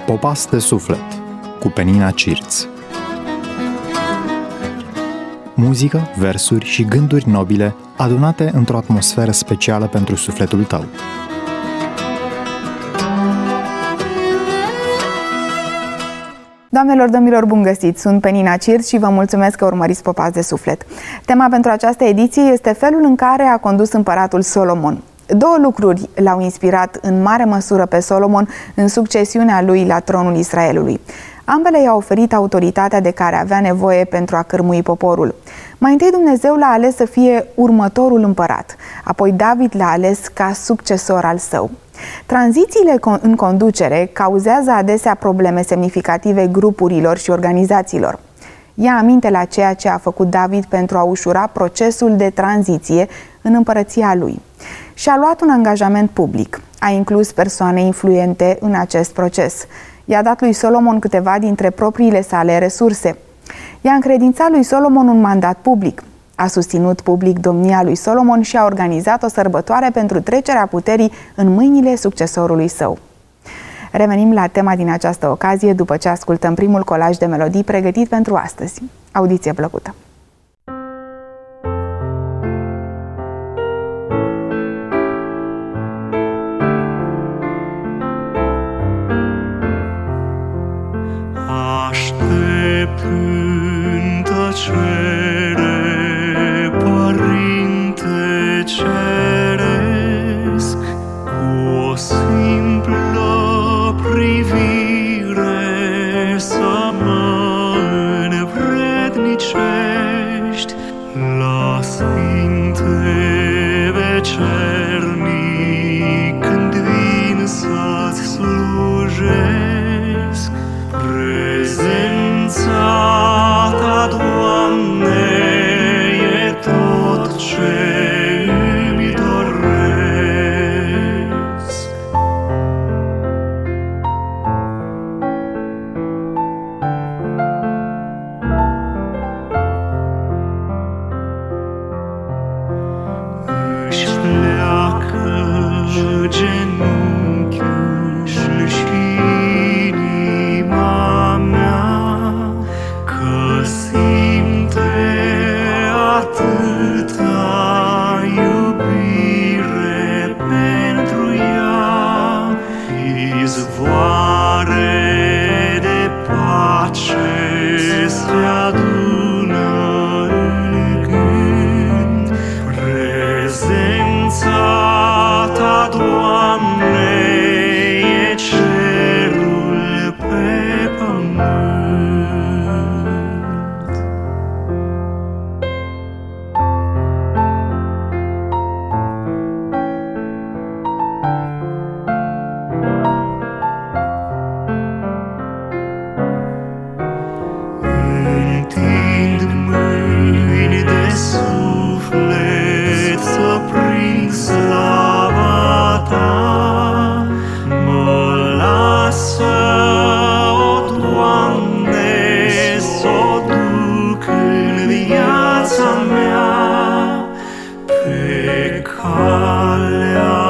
Popas de suflet cu Penina Cirț. Muzică, versuri și gânduri nobile adunate într-o atmosferă specială pentru sufletul tău. Doamnelor, domnilor, bun găsit! Sunt Penina Cirț și vă mulțumesc că urmăriți Popas de suflet. Tema pentru această ediție este felul în care a condus împăratul Solomon. Două lucruri l-au inspirat în mare măsură pe Solomon în succesiunea lui la tronul Israelului. Ambele i-au oferit autoritatea de care avea nevoie pentru a cârmui poporul. Mai întâi Dumnezeu l-a ales să fie următorul împărat, apoi David l-a ales ca succesor al său. Tranzițiile în conducere cauzează adesea probleme semnificative grupurilor și organizațiilor. Ia aminte la ceea ce a făcut David pentru a ușura procesul de tranziție în împărăția lui. Și-a luat un angajament public, a inclus persoane influente în acest proces. I-a dat lui Solomon câteva dintre propriile sale resurse. I-a încredințat lui Solomon un mandat public. A susținut public domnia lui Solomon și a organizat o sărbătoare pentru trecerea puterii în mâinile succesorului său. Revenim la tema din această ocazie după ce ascultăm primul colaj de melodii pregătit pentru astăzi. Audiție plăcută! Aștept în tăcere, Părinte Ceresc, cu o simplă privire să mă învrednicești la sfinte vecernic când vin să-ți slujesc. Prezența ta, Doamne, e tot ce îmi doresc. Își pleacă genunchiul și inima mea, că simte atâta iubire pentru ea. Izvoare de pace se adună în gând. Prezența ta, Doamne, e cerul pe pământ. Întind mâini de suflet să prind slava ta. Mă lasă, o Doamne, s-o duc în viața mea, pe calea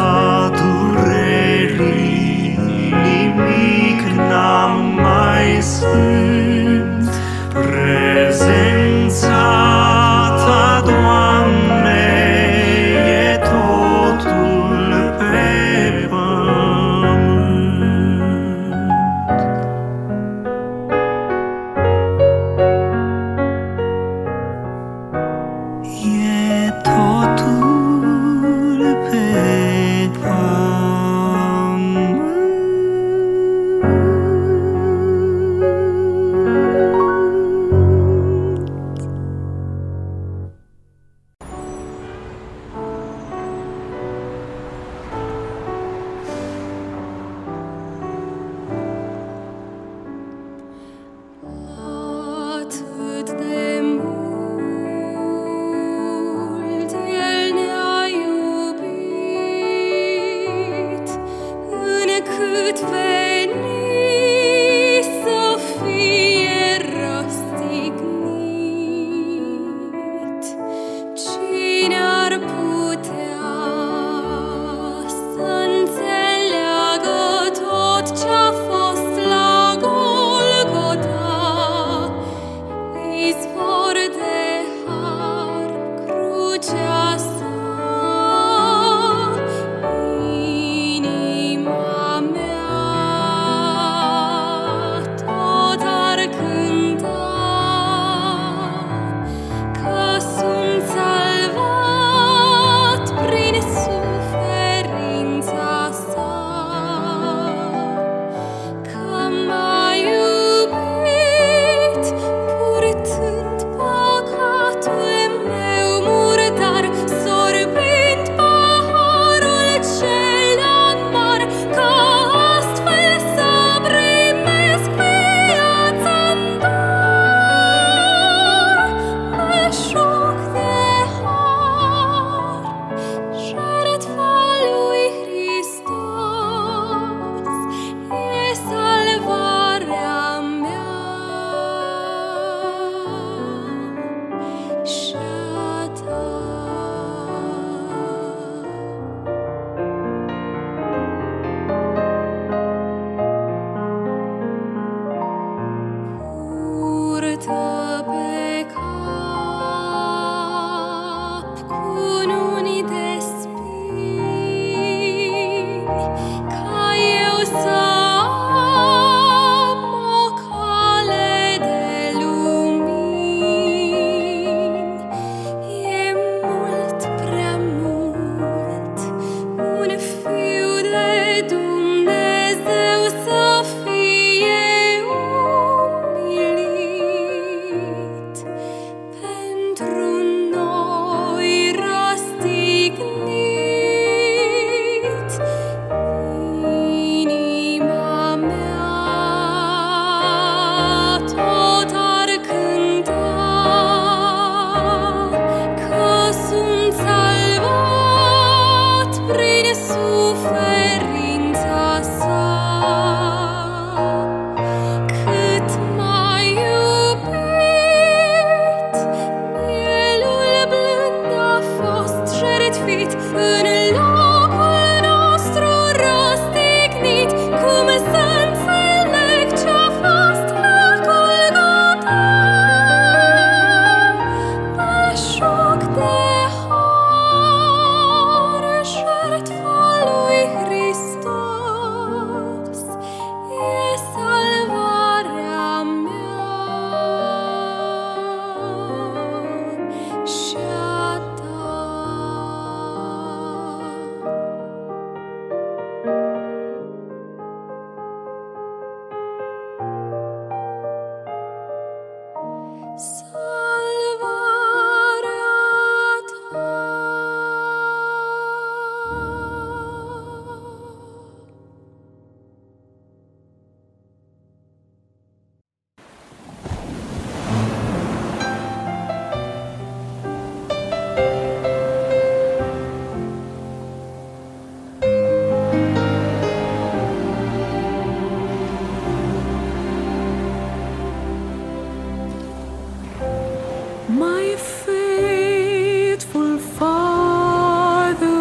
durerii nimic n-am mai sfânt. Prezența ta, Doamne, e totul pe pământ. E totul pe pământ. Atât de mult El ne-a iubit, încât veni să fie răstignit. Cine ar putea să înțeleagă tot ce-a fost Dumnezeu să fie umilit, pentru noi răstignit. Inima mea tot ar cânta că sunt salvat prin suferința sa. Cât m-a iubit, mielul blând a fost jertfit, în locul nostru răstignit. Cum să înțeleg ce-a fost la Golgota? Belșug de har, jertfa lui Hristos e salvarea mea și a ta. Salvarea ta. My faithful Father,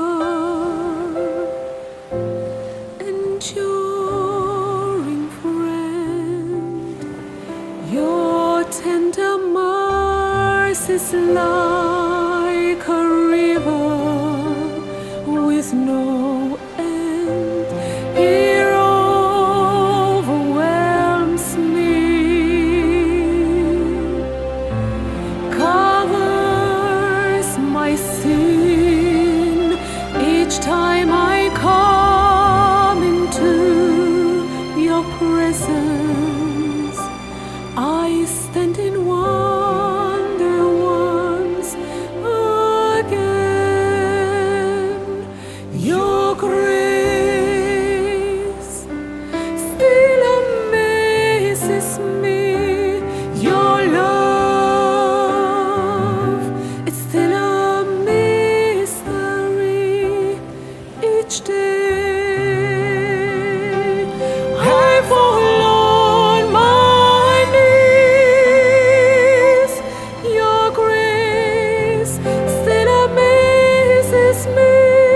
enduring friend, your tender mercies like a river with no end. It overwhelms me, covers my sin each time I come into your presence. I stand in wonder once again. Your grace still amazes me. Your love, it's still a mystery each day. I fall on my knees. Your grace still amazes me.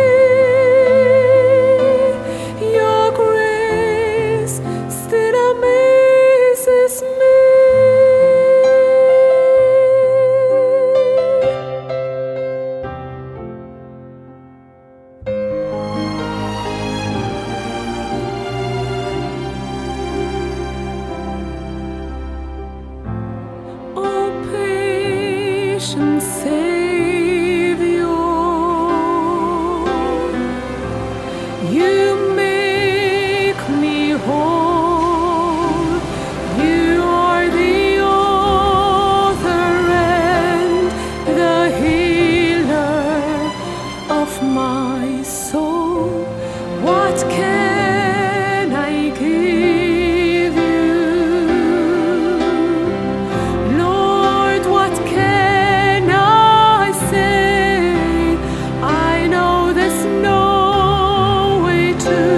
Your grace still amazes me. Oh, patient Savior, you make me whole. You are the author and the healer of my soul. What can I give you? Lord, what can I say? I know there's no way to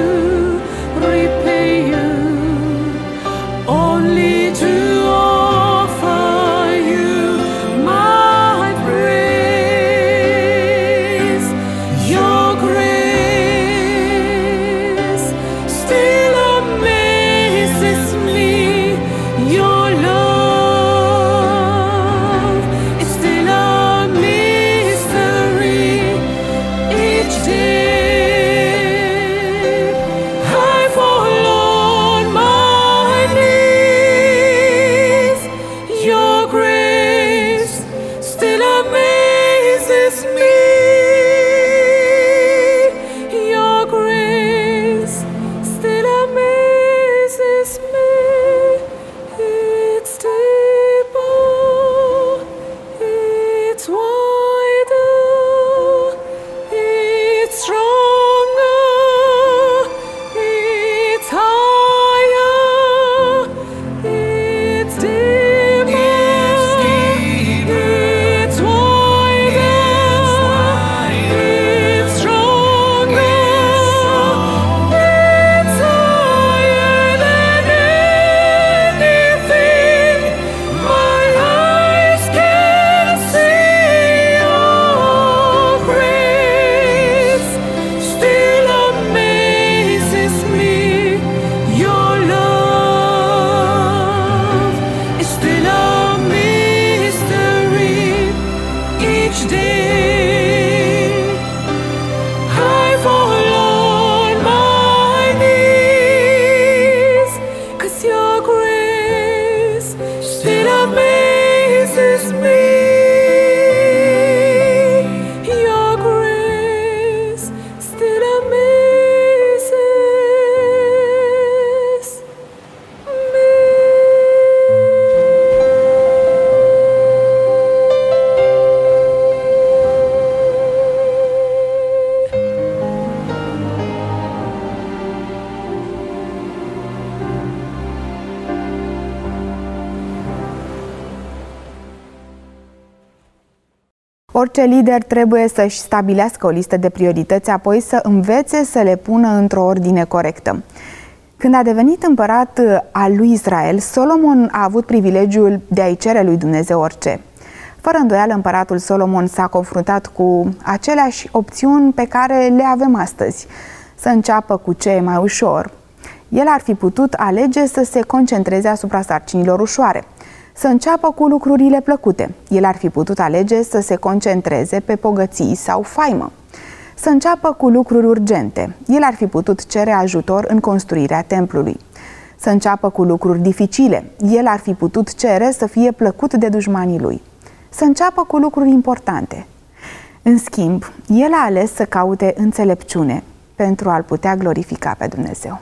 Orice lider trebuie să-și stabilească o listă de priorități, apoi să învețe să le pună într-o ordine corectă. Când a devenit împărat al lui Israel, Solomon a avut privilegiul de a-i cere lui Dumnezeu orice. Fără îndoială, împăratul Solomon s-a confruntat cu aceleași opțiuni pe care le avem astăzi. Să înceapă cu ce e mai ușor. El ar fi putut alege să se concentreze asupra sarcinilor ușoare. Să înceapă cu lucrurile plăcute. El ar fi putut alege să se concentreze pe bogății sau faimă. Să înceapă cu lucruri urgente. El ar fi putut cere ajutor în construirea templului. Să înceapă cu lucruri dificile. El ar fi putut cere să fie plăcut de dușmanii lui. Să înceapă cu lucruri importante. În schimb, el a ales să caute înțelepciune pentru a-L putea glorifica pe Dumnezeu.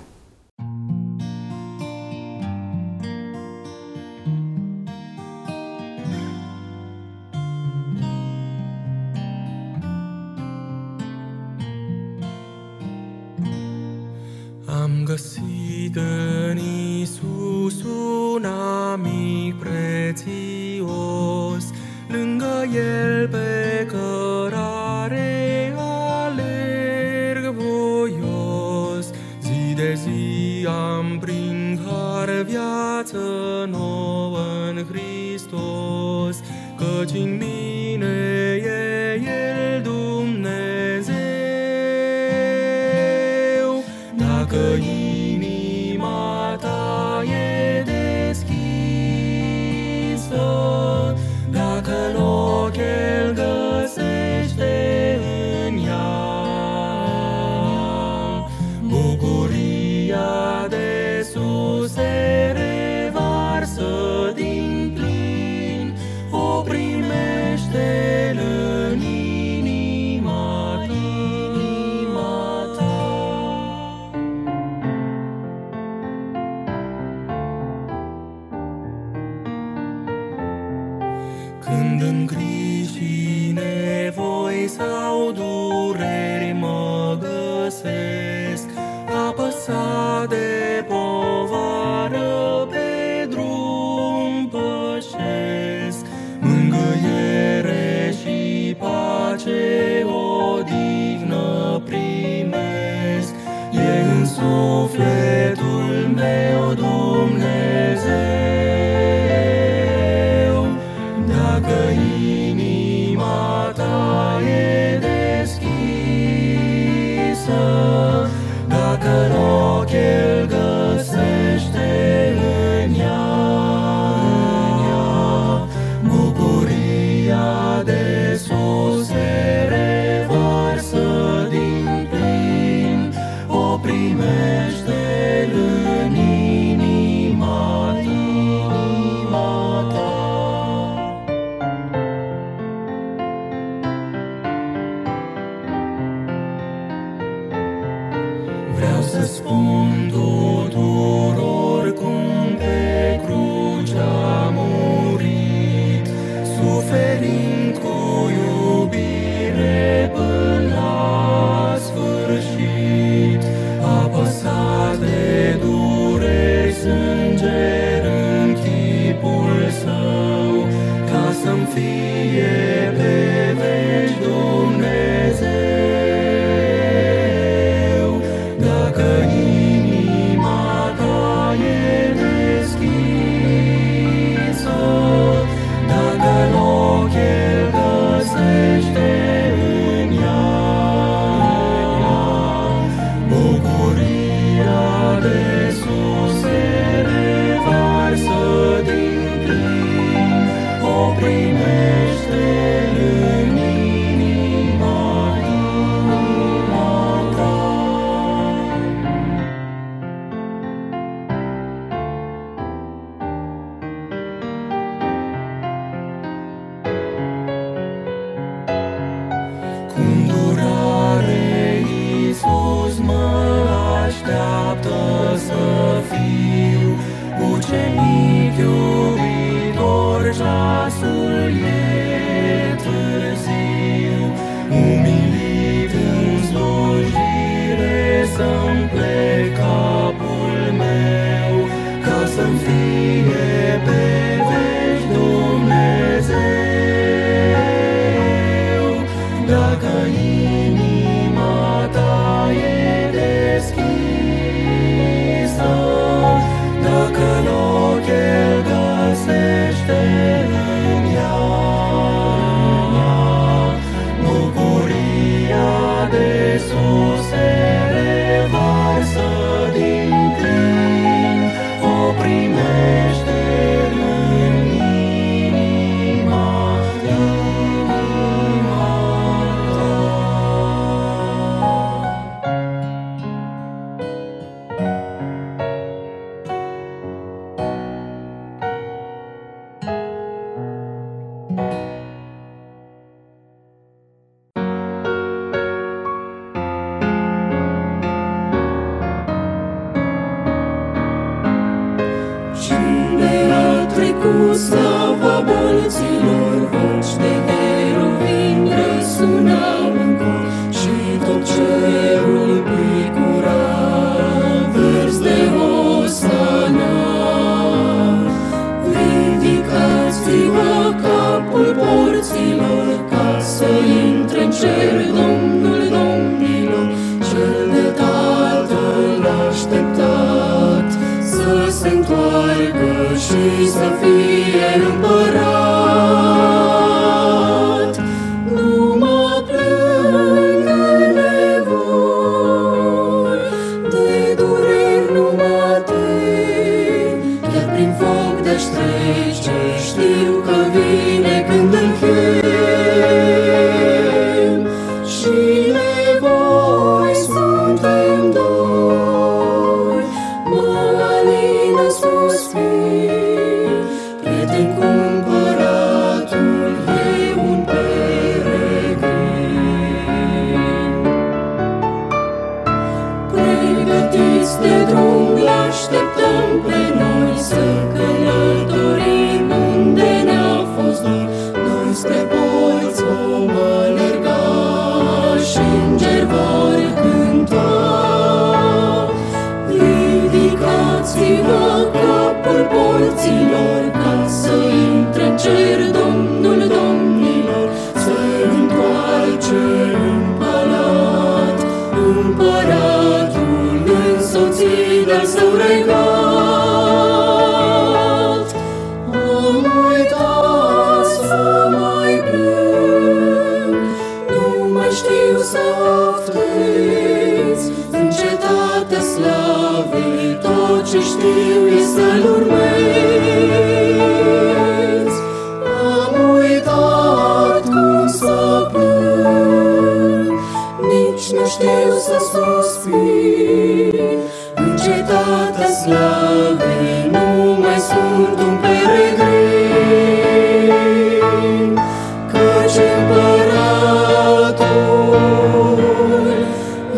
Am găsit în Iisus un amic prețios, lângă El pe cărare alerg voios. Zi de zi am prin har viață nouă în Hristos, căci în mine e El Dumnezeu. Dacă inima ta e deschisă, dacă loc El găsește în ea, bucuria de sus se revarsă din plin, o primește în inima ta. Când în griji și nevoi sau dureri mă găsesc, apăsat de povară pe drum pășesc, mângâiere și pace, odihnă primesc, e în sufletul meu Dumnezeu. Dacă inima ta e deschisă, dacă loc El găsește în ea, bucuria de sus se revarsă din plin, o primește în inima ta. Vreau să spun tuturor cum pe cruce a murit, suferind cu iubire până la sfârșit, apăsat de dureri, sânger în chipul său, ca să-mi fie pe veci Dumnezeu. Dacă inima ta e deschisă, dacă loc El găsește în ea, bucuria de sus se revarsă din plin, o primește în inima ta. Cu îndurare Iisus mă așteaptă să fiu ucenic iubitor, ceasul e târziu, umilit în slujire să-mi plec capul meu, ca să-mi fie pe veci Dumnezeu. cu slava bolților, voci de heruvim răsunau în cor și tot cerul picura vers de Osana. Ridicați-vă capul porților, ca să intre în cer Domnul domnilor, cel de Tatăl așteptat, să se întoarcă și să fie împărat. Nu mă plâng în nevoi, de dureri nu mă tem, chiar prin foc de-aș trece, știu că vine când închem. Și nevoi suntem doi, mă alină suspin, prieten cu împăratul, e un peregrin. Pregătiți de drum, l-așteptăm pe noi, să călătorim unde ne-a fost dor. Noi spre porți vom alerga și îngeri vor cânta. Ridicați-vă capul porților, ca să intre în cer Domnul domnilor, să întoarce în palat împăratul însoțit de-al său regat. Am uitat să mai plâng, nu mai știu să aflez, în cetatea slavei tot ce știu e să-L urmez. Am uitat cum să plâng, nici nu știu să suspin, în cetatea slavei nu mai sunt un peregrin, căci împăratul e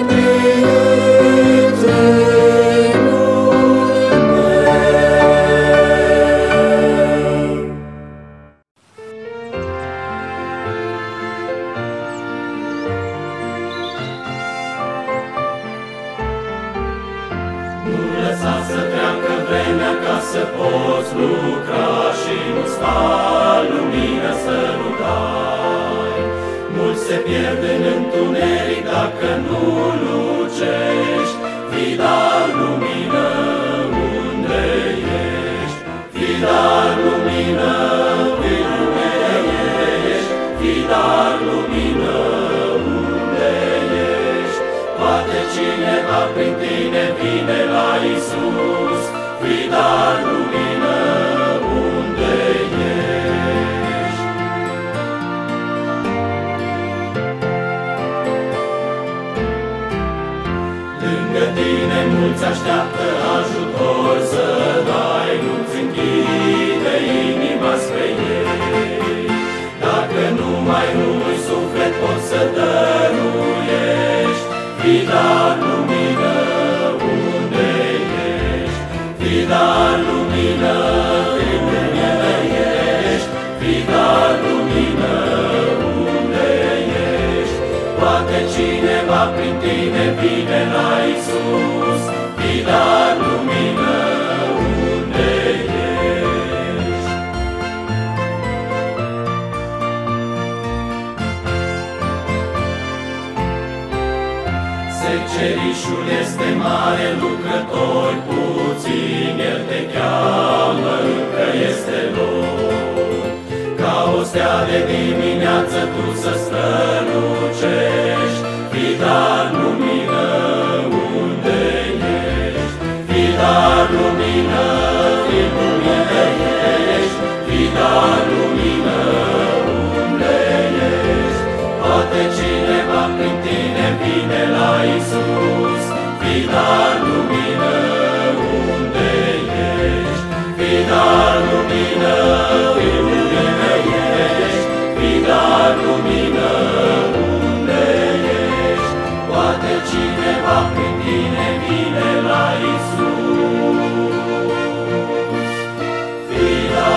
prietenul meu. Nu lăsa să treacă vremea ca să poți lucra și nu-ți sta lumină să nu dai. Mulți se pierd în întuneric dacă nu lucești. Fii dar lumină unde ești, fii dar lumină unde ești, fii dar lumină unde ești. Poate cineva prin tine vine la Iisus, fii dar lumină unde ești. Lângă tine mulți așteaptă ajutor să dai, nu-ți închide inima spre ei. Dacă numai unui suflet poți să dăruiești, fii dar lumină unde ești, fii dar lumină unde ești, fii dar lumină unde ești. Poate cineva prin tine vine la Iisus, fii dar lumină unde ești. Secerișul este mare, lucrători puțini, El te cheamă, încă este loc. Ca o stea de dimineață tu să strălucești, fii dar lumină unde ești, fii dar lumină unde ești, fii dar lumină unde ești. Poate cineva prin tine vine la Iisus, fii dar lumină unde ești, fii dar lumină unde ești, fii dar lumină unde ești. Poate cineva prin tine vine la Iisus, fii dar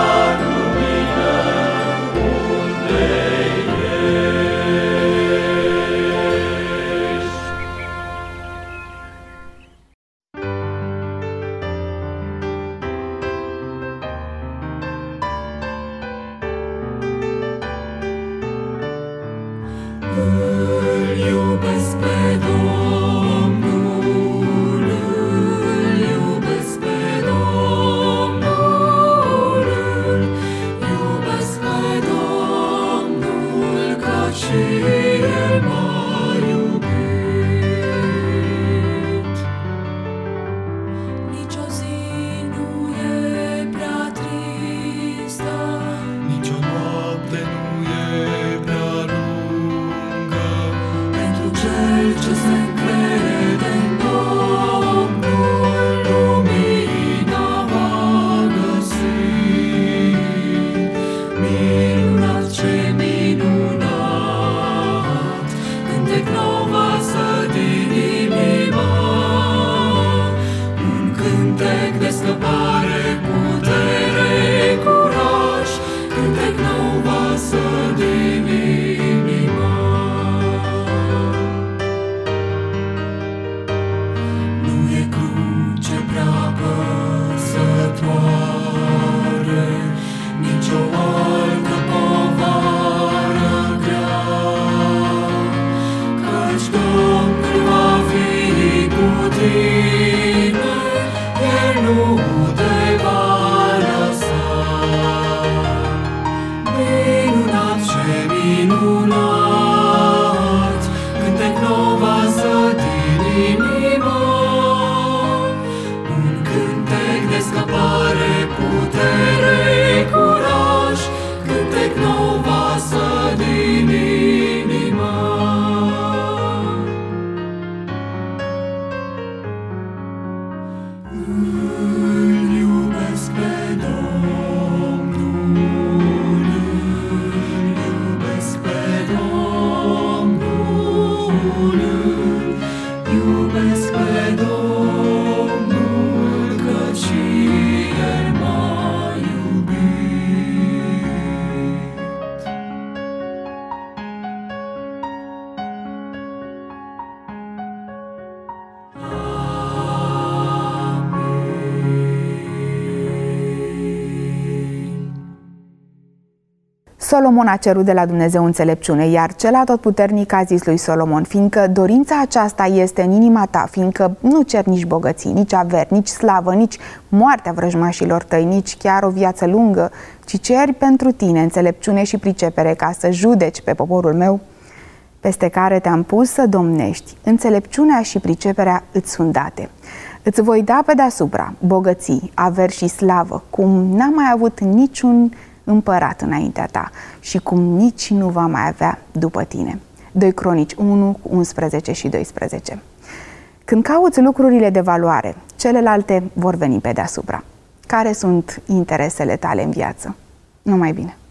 Solomon a cerut de la Dumnezeu înțelepciune, iar cel atotputernic a zis lui Solomon: fiindcă dorința aceasta este în inima ta, fiindcă nu cer nici bogății, nici averi, nici slavă, nici moartea vrăjmașilor tăi, nici chiar o viață lungă, ci ceri pentru tine înțelepciune și pricepere ca să judeci pe poporul meu, peste care te-am pus să domnești, înțelepciunea și priceperea îți sunt date. Îți voi da pe deasupra bogății, averi și slavă, cum n-a mai avut niciun împărat înaintea ta și cum nici nu va mai avea după tine. 2 Cronici 1, 11 și 12. Când cauți lucrurile de valoare, celelalte vor veni pe deasupra. Care sunt interesele tale în viață? Numai bine!